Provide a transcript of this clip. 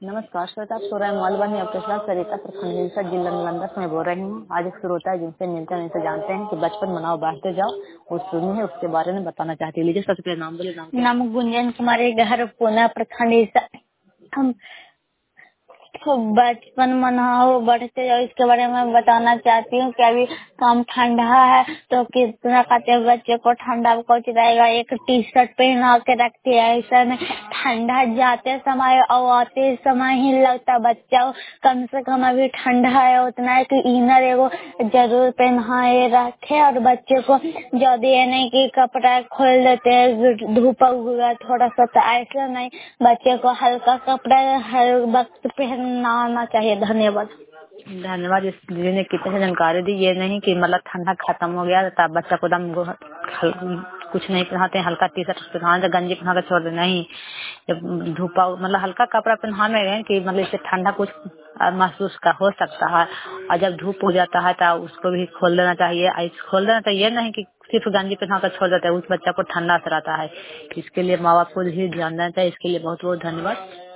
नमस्कार श्रोता, आप सुन रहे हैं मौलवानी अब्दुल सरिता प्रखंड हिंसा जिला नालंदा से मैं बोल रही हूँ। आज एक श्रोता है जिनसे मिलते हैं, इनसे जानते हैं कि बचपन मनाओ बांटते जाओ वो सुनी है, उसके बारे में बताना चाहती है। लीजिए सबसे पहले नाम बोले। नाम गुंजन कुमारी, घर पूना प्रखंड हिस्सा। हम तो बचपन मनाओ बढ़ते जाओ इसके बारे में बताना चाहती हूँ कि अभी कम ठंडा है तो कितना कहते हैं बच्चे को ठंडा को चिराएगा। एक टी शर्ट पहना के रखती है, ऐसा नहीं ठंडा जाते समय और आते समय ही लगता बच्चा कम से कम अभी ठंडा है उतना है कि इनर एगो जरूर पहनाए रखे। और बच्चे को जल्दी ये नहीं कि कपड़ा खोल देते हैं धूप उगा थोड़ा सा, तो ऐसा नहीं बच्चे को हल्का कपड़ा हर वक्त पहनना आना चाहिए। धन्यवाद। धन्यवाद इस दीदी ने कितने जानकारी दी। ये नहीं कि मतलब ठंडा खत्म हो गया तब बच्चा को दम कुछ नहीं पहनाते, हल्का टी शर्ट पहना गंजी पहना कर छोड़ दे, नहीं जब धूपा मतलब हल्का कपड़ा पहनाने रहे कि मतलब इससे ठंडा कुछ महसूस का हो सकता है। और जब धूप हो जाता है तो उसको भी खोल देना चाहिए। खोल देना चाहिए नहीं कि सिर्फ गंजी पहना कर छोड़ देता है, उस बच्चा को ठंडा से रहता है। इसके लिए माँ बाप को भी ध्यान देना चाहिए। इसके लिए बहुत बहुत धन्यवाद।